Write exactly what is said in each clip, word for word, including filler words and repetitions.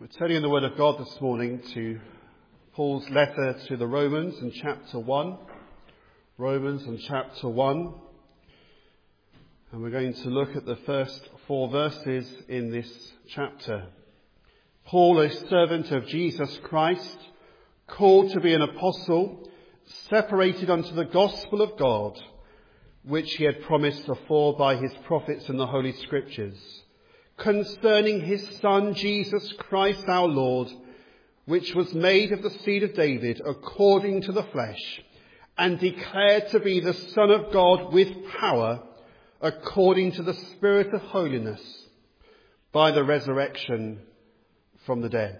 We're turning in the Word of God this morning to Paul's letter to the Romans in chapter one. Romans in chapter one. And we're going to look at the first four verses in this chapter. Paul, a servant of Jesus Christ, called to be an apostle, separated unto the gospel of God, which he had promised afore by his prophets in the Holy Scriptures, concerning his Son Jesus Christ our Lord, which was made of the seed of David according to the flesh, and declared to be the Son of God with power, according to the Spirit of holiness, by the resurrection from the dead.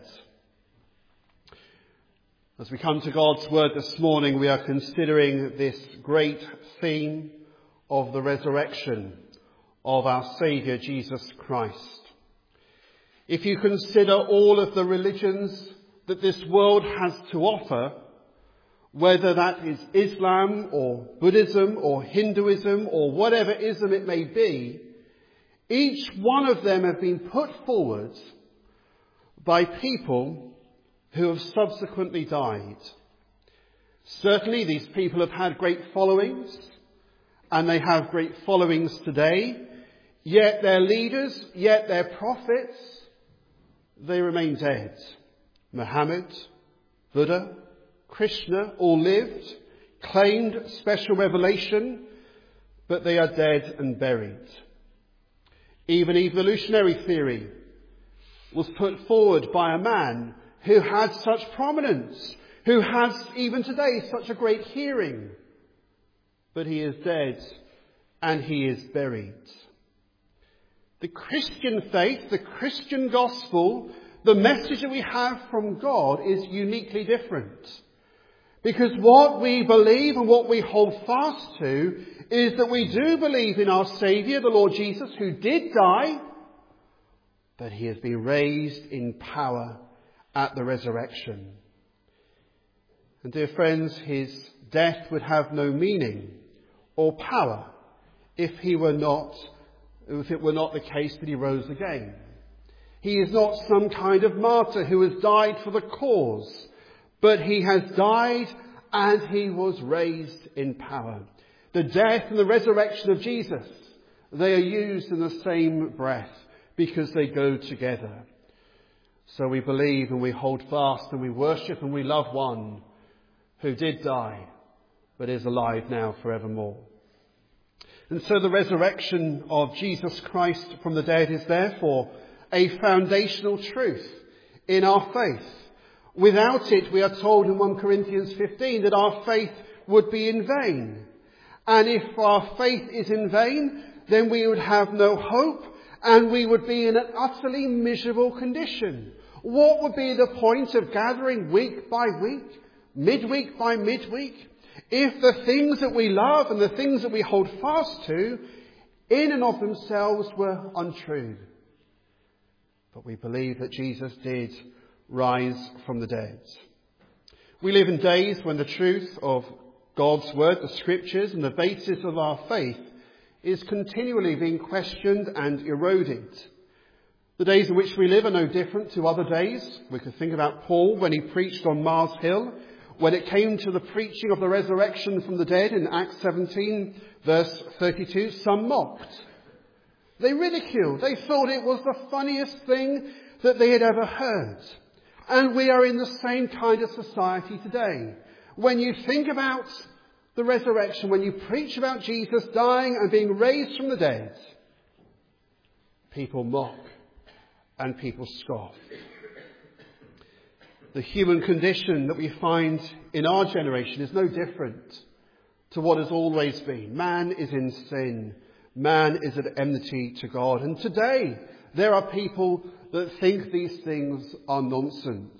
As we come to God's word this morning, we are considering this great theme of the resurrection of our Saviour Jesus Christ. If you consider all of the religions that this world has to offer, whether that is Islam or Buddhism or Hinduism or whatever ism it may be, each one of them have been put forward by people who have subsequently died. Certainly these people have had great followings, and they have great followings today, yet their leaders, yet their prophets, they remain dead. Muhammad, Buddha, Krishna all lived, claimed special revelation, but they are dead and buried. Even evolutionary theory was put forward by a man who had such prominence, who has even today such a great hearing, but he is dead and he is buried. The Christian faith, the Christian gospel, the message that we have from God is uniquely different. Because what we believe and what we hold fast to is that we do believe in our Saviour, the Lord Jesus, who did die, but he has been raised in power at the resurrection. And dear friends, his death would have no meaning or power if he were not, if it were not the case that he rose again. He is not some kind of martyr who has died for the cause, but he has died and he was raised in power. The death and the resurrection of Jesus, they are used in the same breath because they go together. So we believe and we hold fast and we worship and we love one who did die, but is alive now forevermore. And so the resurrection of Jesus Christ from the dead is therefore a foundational truth in our faith. Without it, we are told in First Corinthians fifteen that our faith would be in vain. And if our faith is in vain, then we would have no hope and we would be in an utterly miserable condition. What would be the point of gathering week by week, midweek by midweek, if the things that we love and the things that we hold fast to in and of themselves were untrue? But we believe that Jesus did rise from the dead. We live in days when the truth of God's word, the scriptures, and the basis of our faith is continually being questioned and eroded. The days in which we live are no different to other days. We could think about Paul when he preached on Mars Hill. When it came to the preaching of the resurrection from the dead in Acts seventeen, verse thirty-two, some mocked. They ridiculed. They thought it was the funniest thing that they had ever heard. And we are in the same kind of society today. When you think about the resurrection, when you preach about Jesus dying and being raised from the dead, people mock and people scoff. The human condition that we find in our generation is no different to what has always been. Man is in sin. Man is at enmity to God. And today, there are people that think these things are nonsense.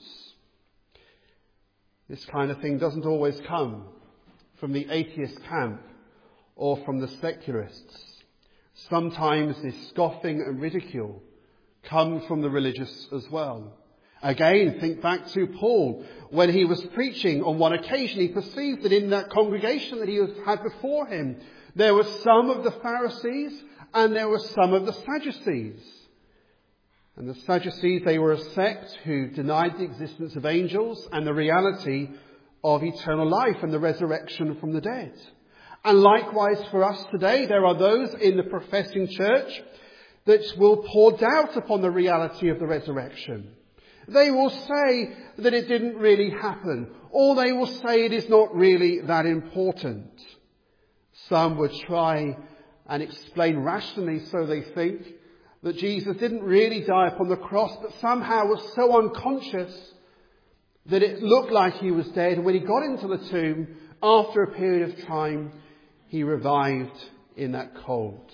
This kind of thing doesn't always come from the atheist camp or from the secularists. Sometimes this scoffing and ridicule come from the religious as well. Again, think back to Paul. When he was preaching on one occasion, he perceived that in that congregation that he had before him, there were some of the Pharisees and there were some of the Sadducees. And the Sadducees, they were a sect who denied the existence of angels and the reality of eternal life and the resurrection from the dead. And likewise for us today, there are those in the professing church that will pour doubt upon the reality of the resurrection. They will say that it didn't really happen, or they will say it is not really that important. Some would try and explain rationally, so they think, that Jesus didn't really die upon the cross, but somehow was so unconscious that it looked like he was dead. And when he got into the tomb, after a period of time, he revived in that cold.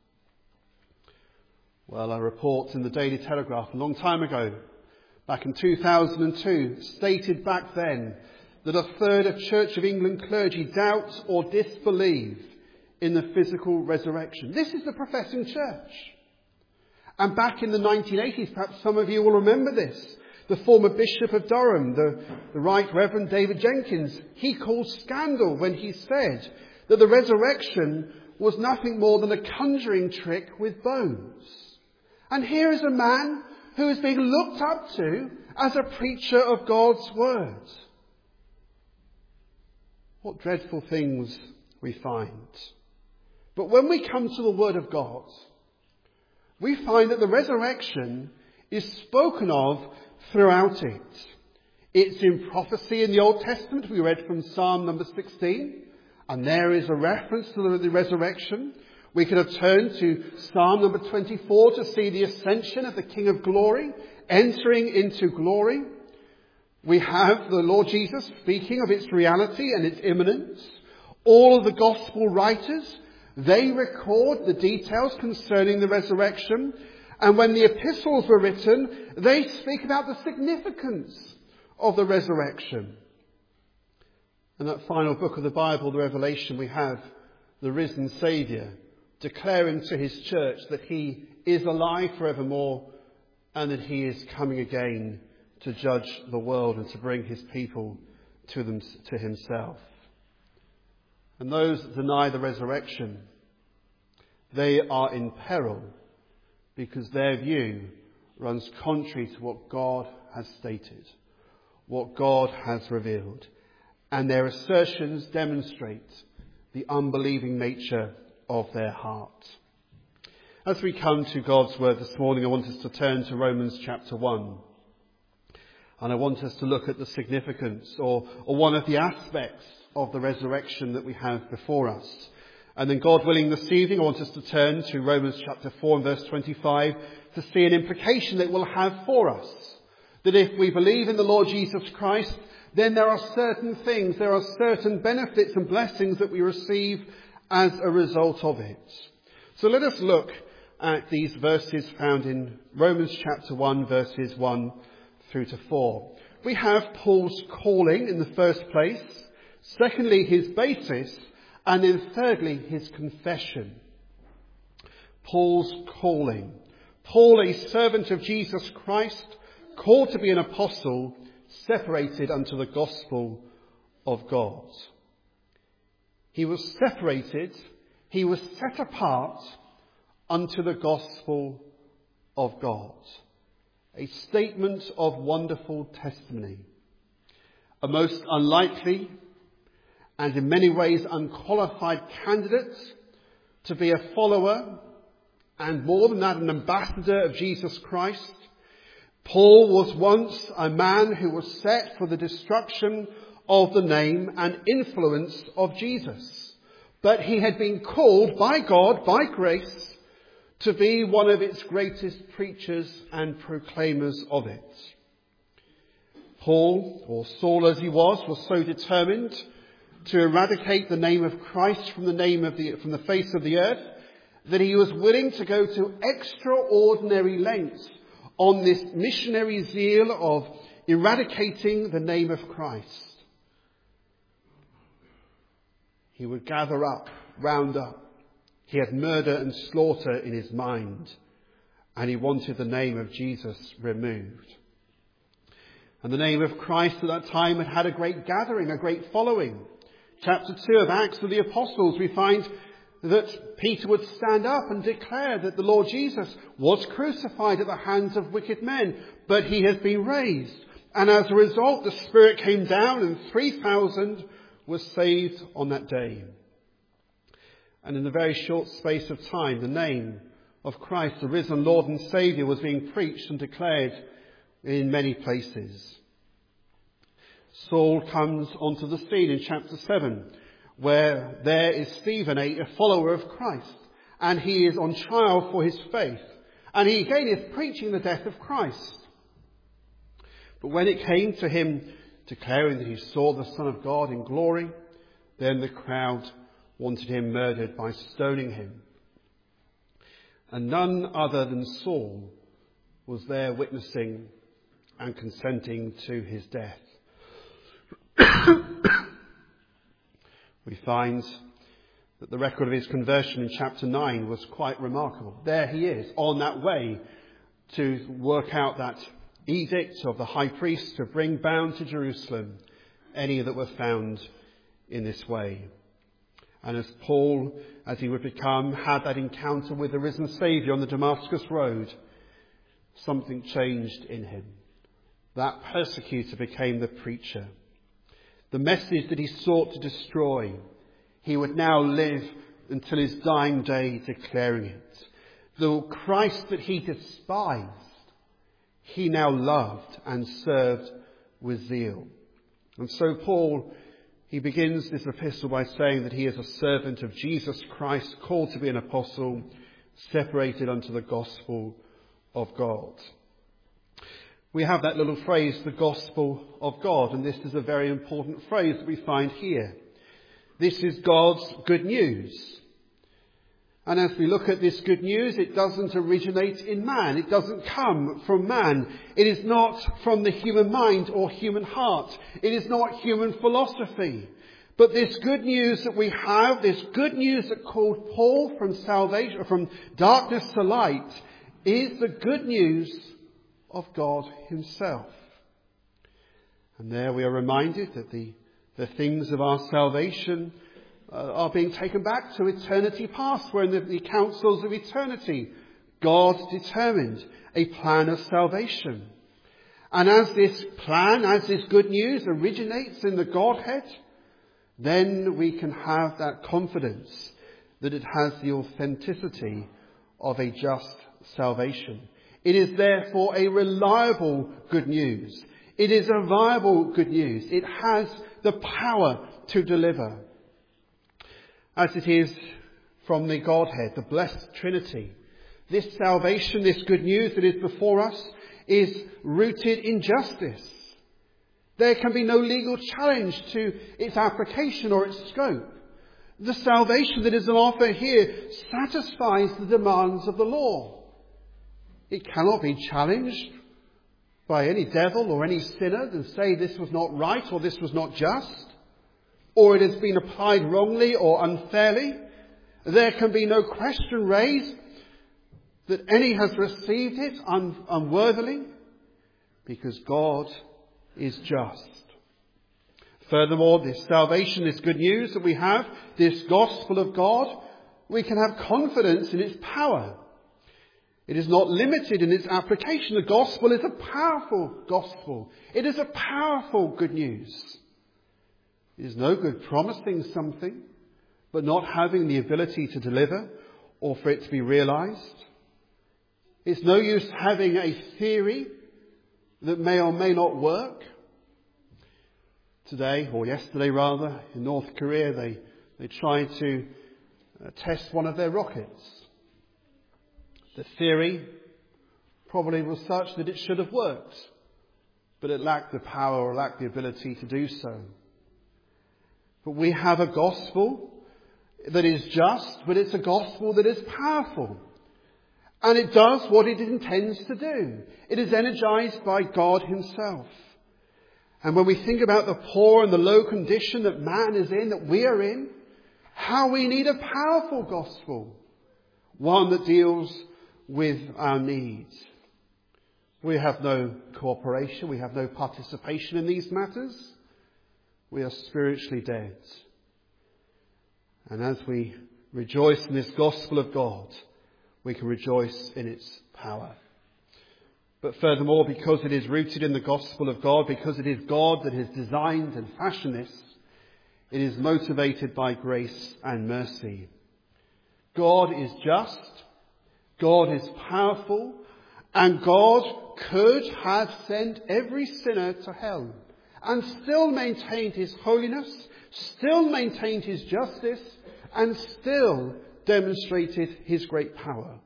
Well, a report in the Daily Telegraph a long time ago, back in two thousand two, stated back then that a third of Church of England clergy doubt or disbelieve in the physical resurrection. This is the professing church. And back in the nineteen eighties, perhaps some of you will remember this, the former Bishop of Durham, the, the Right Reverend David Jenkins, he caused scandal when he said that the resurrection was nothing more than a conjuring trick with bones. And here is a man who is being looked up to as a preacher of God's word. What dreadful things we find. But when we come to the word of God, we find that the resurrection is spoken of throughout it. It's in prophecy in the Old Testament. We read from Psalm number sixteen, and there is a reference to the resurrection. We could have turned to Psalm number twenty-four to see the ascension of the King of Glory, entering into glory. We have the Lord Jesus speaking of its reality and its imminence. All of the gospel writers, they record the details concerning the resurrection. And when the epistles were written, they speak about the significance of the resurrection. In that final book of the Bible, the Revelation, we have the risen Saviour declaring to his church that he is alive forevermore and that he is coming again to judge the world and to bring his people to them, to himself. And those that deny the resurrection, they are in peril because their view runs contrary to what God has stated, what God has revealed. And their assertions demonstrate the unbelieving nature of their heart. As we come to God's word this morning, I want us to turn to Romans chapter one. And I want us to look at the significance or, or one of the aspects of the resurrection that we have before us. And then, God willing, this evening I want us to turn to Romans chapter four and verse twenty-five to see an implication that it will have for us. That if we believe in the Lord Jesus Christ, then there are certain things, there are certain benefits and blessings that we receive as a result of it. So let us look at these verses found in Romans chapter one, verses one through to four. We have Paul's calling in the first place. Secondly, his basis. And then thirdly, his confession. Paul's calling. Paul, a servant of Jesus Christ, called to be an apostle, separated unto the gospel of God. He was separated, he was set apart unto the gospel of God. A statement of wonderful testimony. A most unlikely and in many ways unqualified candidate to be a follower and more than that, an ambassador of Jesus Christ. Paul was once a man who was set for the destruction of the name and influence of Jesus. But he had been called by God, by grace, to be one of its greatest preachers and proclaimers of it. Paul, or Saul as he was, was so determined to eradicate the name of Christ from the name of the from the face of the earth that he was willing to go to extraordinary lengths on this missionary zeal of eradicating the name of Christ. He would gather up, round up. He had murder and slaughter in his mind, and he wanted the name of Jesus removed. And the name of Christ at that time had had a great gathering, a great following. Chapter two of Acts of the Apostles, we find that Peter would stand up and declare that the Lord Jesus was crucified at the hands of wicked men, but he has been raised. And as a result, the Spirit came down and three thousand were saved on that day. And in a very short space of time, the name of Christ, the risen Lord and Saviour, was being preached and declared in many places. Saul comes onto the scene in chapter seven, where there is Stephen, a, a follower of Christ, and he is on trial for his faith. And he again is preaching the death of Christ. But when it came to him declaring that he saw the Son of God in glory, then the crowd wanted him murdered by stoning him. And none other than Saul was there witnessing and consenting to his death. We find that the record of his conversion in chapter nine was quite remarkable. There he is, on that way to work out that edict of the high priest to bring bound to Jerusalem any that were found in this way. And as Paul, as he would become, had that encounter with the risen Saviour on the Damascus road, something changed in him. That persecutor became the preacher. The message that he sought to destroy, he would now live until his dying day declaring it. The Christ that he despised, he now loved and served with zeal. And so Paul, he begins this epistle by saying that he is a servant of Jesus Christ, called to be an apostle, separated unto the gospel of God. We have that little phrase, the gospel of God, and this is a very important phrase that we find here. This is God's good news. And as we look at this good news, it doesn't originate in man. It doesn't come from man. It is not from the human mind or human heart. It is not human philosophy. But this good news that we have, this good news that called Paul from salvation, from darkness to light, is the good news of God himself. And there we are reminded that the, the things of our salvation uh, are being taken back to eternity past, where in the, the councils of eternity, God determined a plan of salvation. And as this plan, as this good news originates in the Godhead, then we can have that confidence that it has the authenticity of a just salvation. It is therefore a reliable good news. It is a viable good news. It has the power to deliver. As it is from the Godhead, the blessed Trinity, this salvation, this good news that is before us, is rooted in justice. There can be no legal challenge to its application or its scope. The salvation that is on offer here satisfies the demands of the law. It cannot be challenged by any devil or any sinner to say this was not right or this was not just, or it has been applied wrongly or unfairly. There can be no question raised that any has received it un- unworthily, because God is just. Furthermore, this salvation, this good news that we have, this gospel of God, we can have confidence in its power. It is not limited in its application. The gospel is a powerful gospel. It is a powerful good news. It is no good promising something, but not having the ability to deliver or for it to be realized. It's no use having a theory that may or may not work. Today, or yesterday rather, in North Korea, they, they tried to uh, test one of their rockets. The theory probably was such that it should have worked, but it lacked the power or lacked the ability to do so. But we have a gospel that is just, but it's a gospel that is powerful. And it does what it intends to do. It is energized by God himself. And when we think about the poor and the low condition that man is in, that we are in, how we need a powerful gospel. One that deals with our needs. We have no cooperation. We have no participation in these matters. We are spiritually dead. And as we rejoice in this gospel of God, we can rejoice in its power. But furthermore, because it is rooted in the gospel of God, because it is God that has designed and fashioned this, it is motivated by grace and mercy. God is just, God is powerful, and God could have sent every sinner to hell and still maintained his holiness, still maintained his justice, and still demonstrated his great power.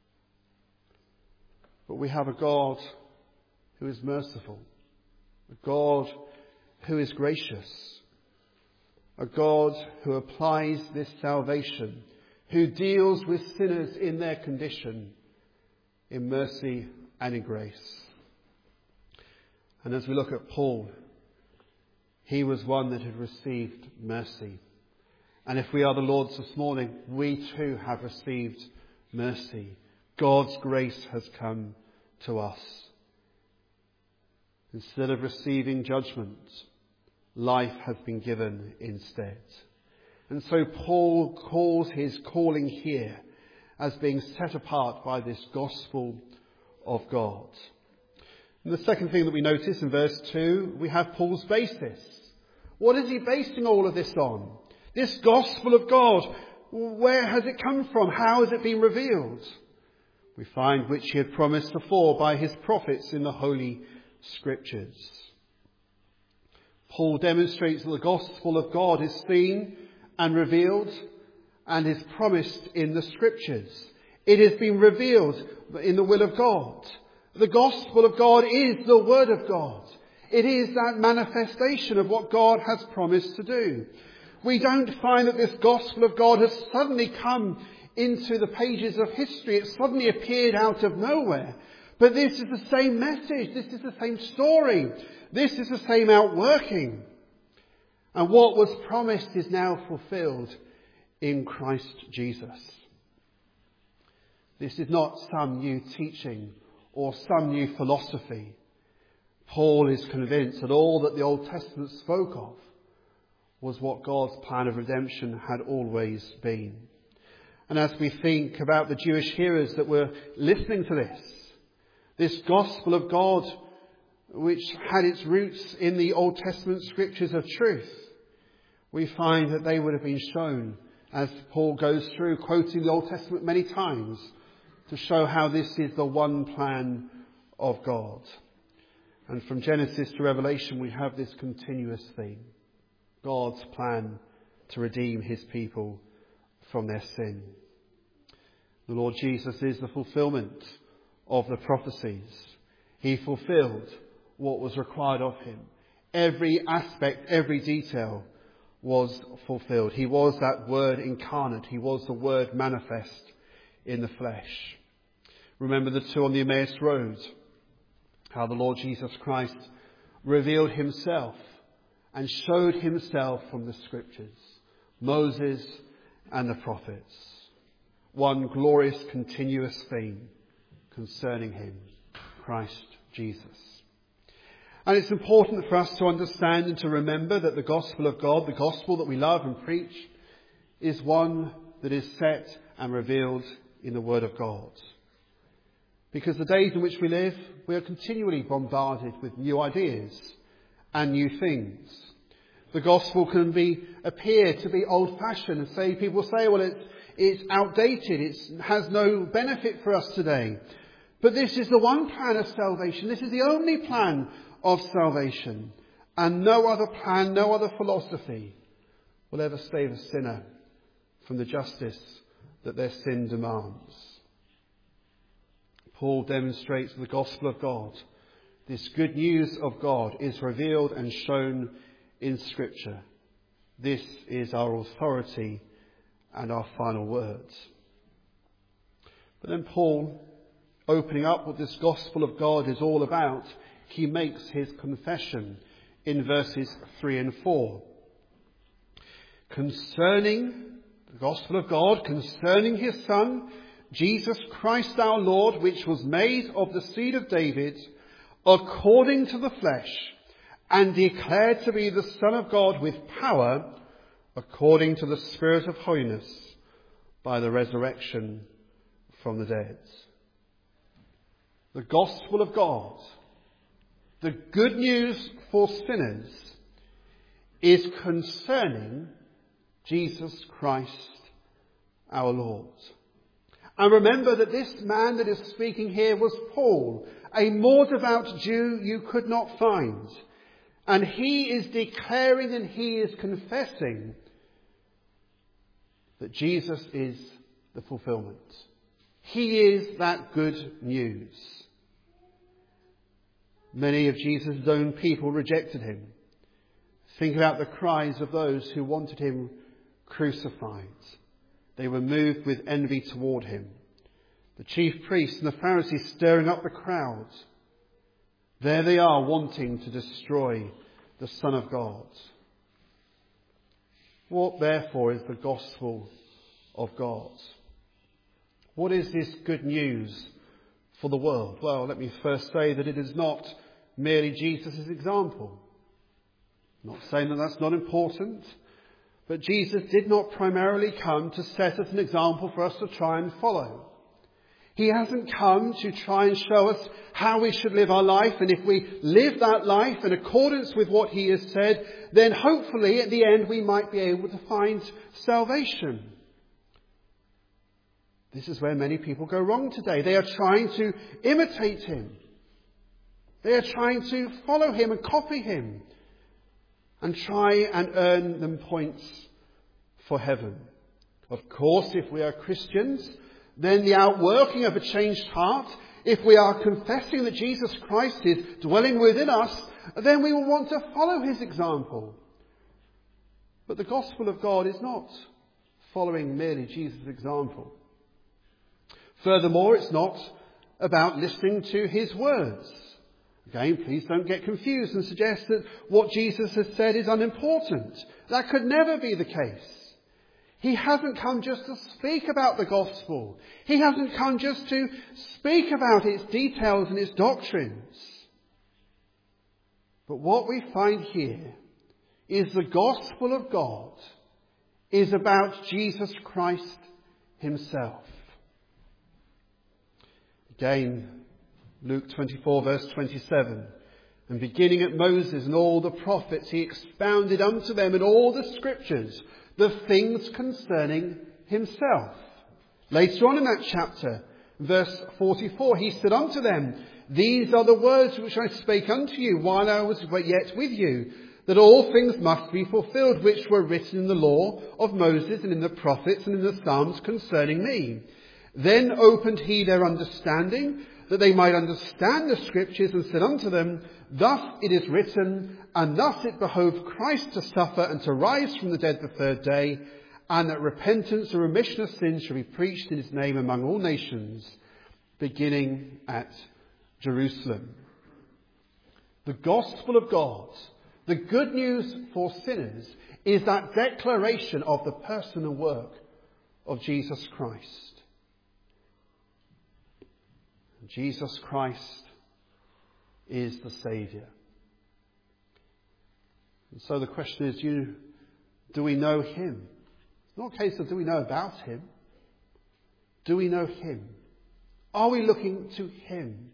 But we have a God who is merciful, a God who is gracious, a God who applies this salvation, who deals with sinners in their condition in mercy and in grace. And as we look at Paul, he was one that had received mercy. And if we are the Lord's this morning, we too have received mercy. God's grace has come to us. Instead of receiving judgment, life has been given instead. And so Paul calls his calling here as being set apart by this gospel of God. And the second thing that we notice in verse two, we have Paul's basis. What is he basing all of this on? This gospel of God, where has it come from? How has it been revealed? We find which he had promised before by his prophets in the Holy Scriptures. Paul demonstrates that the gospel of God is seen and revealed and is promised in the Scriptures. It has been revealed in the will of God. The gospel of God is the word of God. It is that manifestation of what God has promised to do. We don't find that this gospel of God has suddenly come into the pages of history. It suddenly appeared out of nowhere. But this is the same message. This is the same story. This is the same outworking. And what was promised is now fulfilled in Christ Jesus. This is not some new teaching or some new philosophy. Paul is convinced that all that the Old Testament spoke of was what God's plan of redemption had always been. And as we think about the Jewish hearers that were listening to this, this gospel of God, which had its roots in the Old Testament scriptures of truth, we find that they would have been shown, as Paul goes through, quoting the Old Testament many times, to show how this is the one plan of God. And from Genesis to Revelation, we have this continuous theme. God's plan to redeem his people from their sin. The Lord Jesus is the fulfillment of the prophecies. He fulfilled what was required of him. Every aspect, every detail was fulfilled. He was that word incarnate. He was the word manifest in the flesh. Remember the two on the Emmaus Road, how the Lord Jesus Christ revealed himself and showed himself from the scriptures, Moses and the prophets. One glorious continuous theme concerning him, Christ Jesus. And it's important for us to understand and to remember that the gospel of God, the gospel that we love and preach, is one that is set and revealed in the Word of God. Because the days in which we live, we are continually bombarded with new ideas and new things. The gospel can be appear to be old-fashioned, and say people say, well, it's it's outdated. It has no benefit for us today. But this is the one plan of salvation. This is the only plan of salvation, and no other plan, no other philosophy will ever save a sinner from the justice that their sin demands. Paul demonstrates the gospel of God. This good news of God is revealed and shown in Scripture. This is our authority and our final words. But then Paul, opening up what this gospel of God is all about, he makes his confession in verses three and four. Concerning the gospel of God, concerning his Son, Jesus Christ our Lord, which was made of the seed of David, according to the flesh, and declared to be the Son of God with power, according to the Spirit of holiness, by the resurrection from the dead. The gospel of God, the good news for sinners, is concerning Jesus Christ our Lord. And remember that this man that is speaking here was Paul, a more devout Jew you could not find. And he is declaring and he is confessing that Jesus is the fulfillment. He is that good news. Many of Jesus' own people rejected him. Think about the cries of those who wanted him crucified. They were moved with envy toward him. The chief priests and the Pharisees stirring up the crowd. There they are wanting to destroy the Son of God. What therefore is the gospel of God? What is this good news for the world? Well, let me first say that it is not merely Jesus' example. I'm not saying that that's not important. But Jesus did not primarily come to set us an example for us to try and follow. He hasn't come to try and show us how we should live our life, and if we live that life in accordance with what he has said, then hopefully at the end we might be able to find salvation. This is where many people go wrong today. They are trying to imitate him. They are trying to follow him and copy him, and try and earn them points for heaven. Of course, if we are Christians, then the outworking of a changed heart, if we are confessing that Jesus Christ is dwelling within us, then we will want to follow his example. But the gospel of God is not following merely Jesus' example. Furthermore, it's not about listening to his words. Again, please don't get confused and suggest that what Jesus has said is unimportant. That could never be the case. He hasn't come just to speak about the gospel. He hasn't come just to speak about its details and its doctrines. But what we find here is the gospel of God is about Jesus Christ himself. Again, Luke twenty-four verse twenty-seven. And beginning at Moses and all the prophets, he expounded unto them in all the scriptures the things concerning himself. Later on in that chapter, verse forty-four, he said unto them, These are the words which I spake unto you while I was yet with you, that all things must be fulfilled which were written in the law of Moses and in the prophets and in the Psalms concerning me. Then opened he their understanding, that they might understand the scriptures, and said unto them, Thus it is written, and thus it behoved Christ to suffer and to rise from the dead the third day, and that repentance and remission of sins shall be preached in his name among all nations, beginning at Jerusalem. The gospel of God, the good news for sinners, is that declaration of the person and work of Jesus Christ. Jesus Christ is the Saviour. And so the question is, do, you, do we know him? It's not a case of do we know about him. Do we know him? Are we looking to him?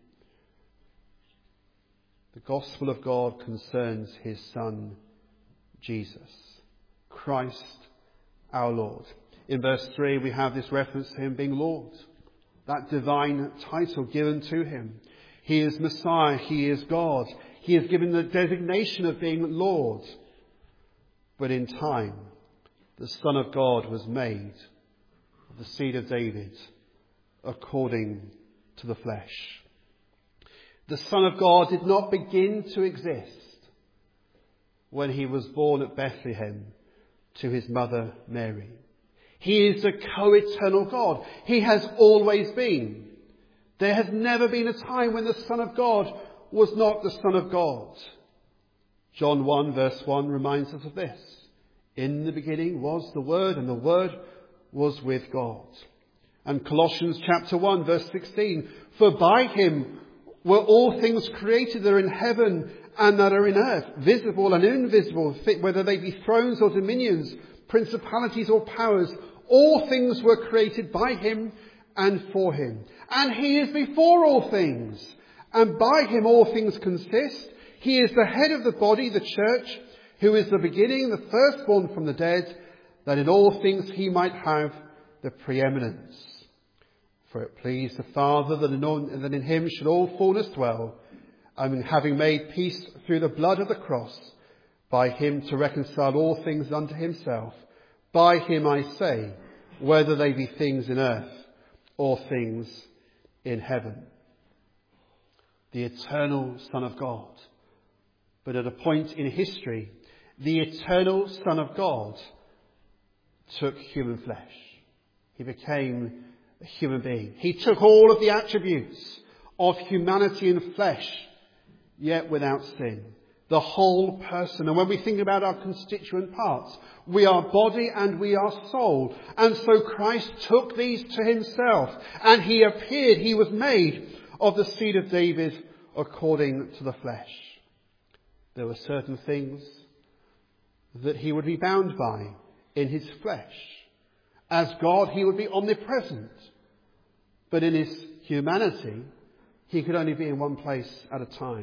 The gospel of God concerns his Son, Jesus, Christ our Lord. In verse three we have this reference to him being Lord. That divine title given to him. He is Messiah. He is God. He is given the designation of being Lord. But in time, the Son of God was made of the seed of David according to the flesh. The Son of God did not begin to exist when he was born at Bethlehem to his mother Mary. He is the co-eternal God. He has always been. There has never been a time when the Son of God was not the Son of God. John one verse one reminds us of this. In the beginning was the Word, and the Word was with God. And Colossians chapter one verse sixteen. For by him were all things created that are in heaven and that are in earth, visible and invisible, whether they be thrones or dominions, principalities or powers. All things were created by him and for him. And he is before all things. And by him all things consist. He is the head of the body, the church, who is the beginning, the firstborn from the dead, that in all things he might have the preeminence. For it pleased the Father that in, that in him should all fullness dwell, and having made peace through the blood of the cross, by him to reconcile all things unto himself. By him, I say, whether they be things in earth or things in heaven. The eternal Son of God. But at a point in history, the eternal Son of God took human flesh. He became a human being. He took all of the attributes of humanity and flesh, yet without sin. The whole person. And when we think about our constituent parts, we are body and we are soul. And so Christ took these to himself, and he appeared, he was made of the seed of David according to the flesh. There were certain things that he would be bound by in his flesh. As God, he would be omnipresent. But in his humanity, he could only be in one place at a time.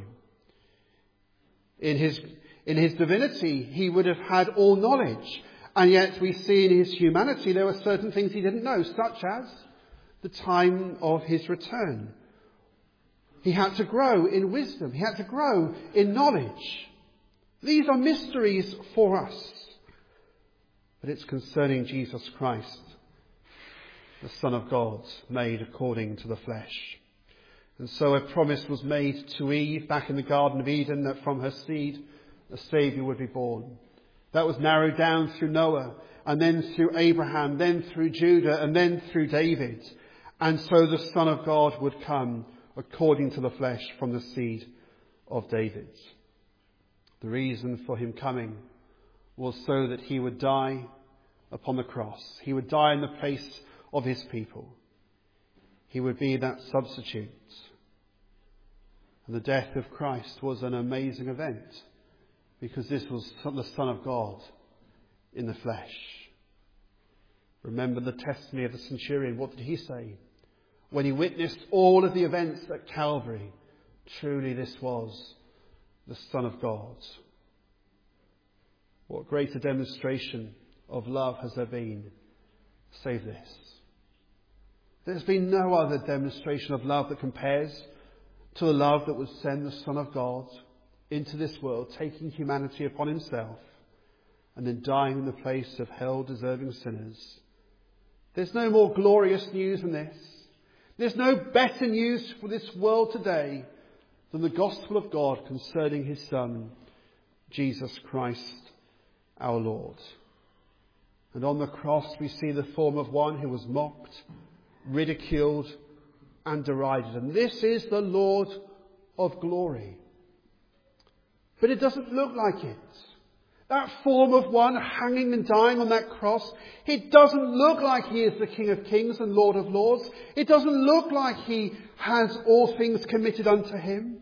In his, in his divinity, he would have had all knowledge. And yet we see in his humanity there were certain things he didn't know, such as the time of his return. He had to grow in wisdom. He had to grow in knowledge. These are mysteries for us. But it's concerning Jesus Christ, the Son of God, made according to the flesh. And so a promise was made to Eve back in the Garden of Eden that from her seed a Saviour would be born. That was narrowed down through Noah, and then through Abraham, then through Judah, and then through David. And so the Son of God would come according to the flesh from the seed of David. The reason for him coming was so that he would die upon the cross. He would die in the place of his people. He would be that substitute. And the death of Christ was an amazing event, because this was the Son of God in the flesh. Remember the testimony of the centurion. What did he say? When he witnessed all of the events at Calvary, truly this was the Son of God. What greater demonstration of love has there been save this? There's been no other demonstration of love that compares to the love that would send the Son of God into this world, taking humanity upon himself and then dying in the place of hell-deserving sinners. There's no more glorious news than this. There's no better news for this world today than the gospel of God concerning his Son, Jesus Christ our Lord. And on the cross we see the form of one who was mocked, ridiculed and derided. And this is the Lord of glory. But it doesn't look like it. That form of one hanging and dying on that cross, it doesn't look like he is the King of Kings and Lord of Lords. It doesn't look like he has all things committed unto him.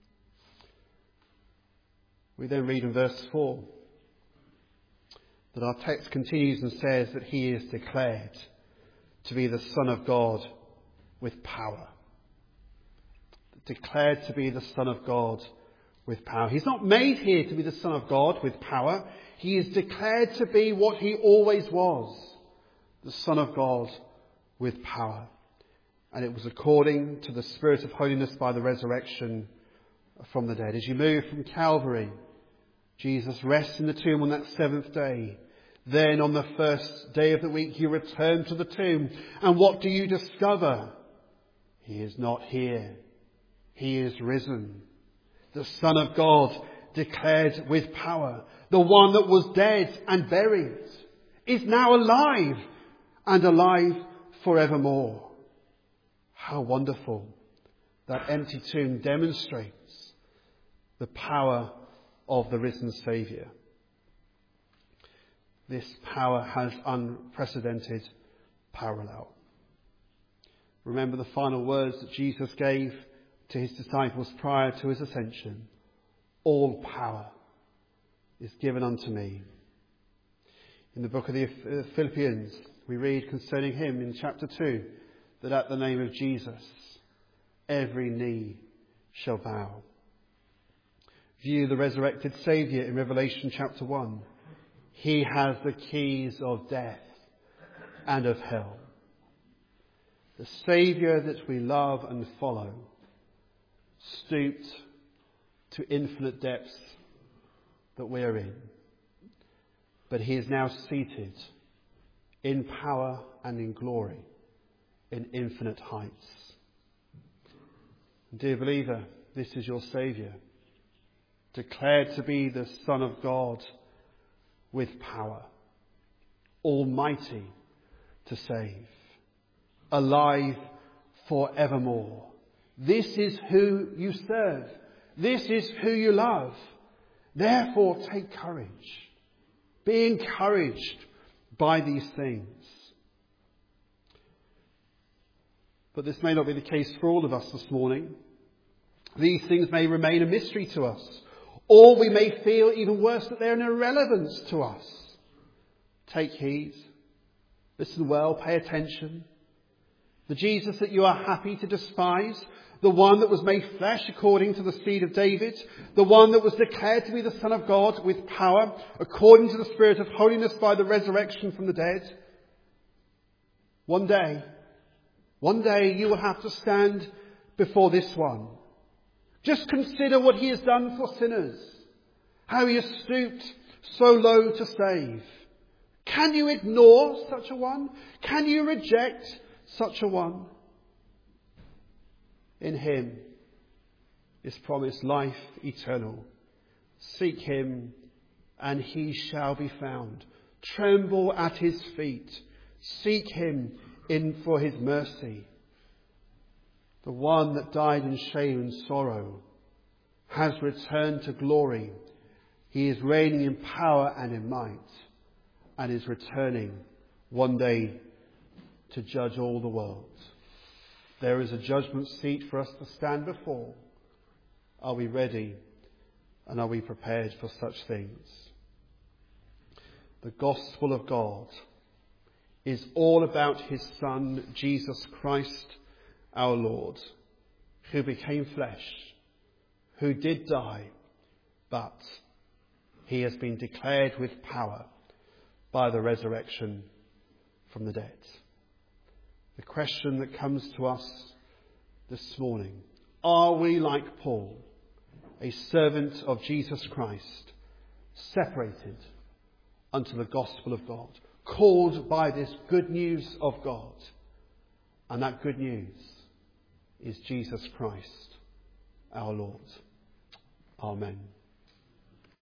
We then read in verse four that our text continues and says that he is declared to be the Son of God with power. Declared to be the Son of God with power. He's not made here to be the Son of God with power. He is declared to be what he always was, the Son of God with power. And it was according to the Spirit of holiness by the resurrection from the dead. As you move from Calvary, Jesus rests in the tomb on that seventh day. Then on the first day of the week, you return to the tomb. And what do you discover? He is not here. He is risen. The Son of God declared with power. The one that was dead and buried is now alive and alive forevermore. How wonderful. That empty tomb demonstrates the power of the risen Saviour. This power has unprecedented parallel. Remember the final words that Jesus gave to his disciples prior to his ascension. All power is given unto me. In the book of the Philippians, We read concerning him in chapter two that at the name of Jesus, every knee shall bow. View the resurrected Saviour in Revelation chapter one. He has the keys of death and of hell. The Saviour that we love and follow stooped to infinite depths that we are in. But he is now seated in power and in glory in infinite heights. Dear believer, this is your Saviour, declared to be the Son of God with power, almighty to save, alive forevermore. This is who you serve. This is who you love. Therefore, take courage. Be encouraged by these things. But this may not be the case for all of us this morning. These things may remain a mystery to us. Or we may feel even worse that they're an irrelevance to us. Take heed. Listen well. Pay attention. The Jesus that you are happy to despise, the one that was made flesh according to the seed of David, the one that was declared to be the Son of God with power according to the Spirit of holiness by the resurrection from the dead. One day, one day you will have to stand before this one. Just consider what he has done for sinners, how he has stooped so low to save. Can you ignore such a one? Can you reject such a one? In him is promised life eternal. Seek him and he shall be found. Tremble at his feet. Seek him in for his mercy. The one that died in shame and sorrow has returned to glory. He is reigning in power and in might and is returning one day to judge all the world. There is a judgment seat for us to stand before. Are we ready and are we prepared for such things? The gospel of God is all about his Son, Jesus Christ, our Lord, who became flesh, who did die, but he has been declared with power by the resurrection from the dead. The question that comes to us this morning, are we like Paul, a servant of Jesus Christ, separated unto the gospel of God, called by this good news of God? And that good news is Jesus Christ, our Lord. Amen.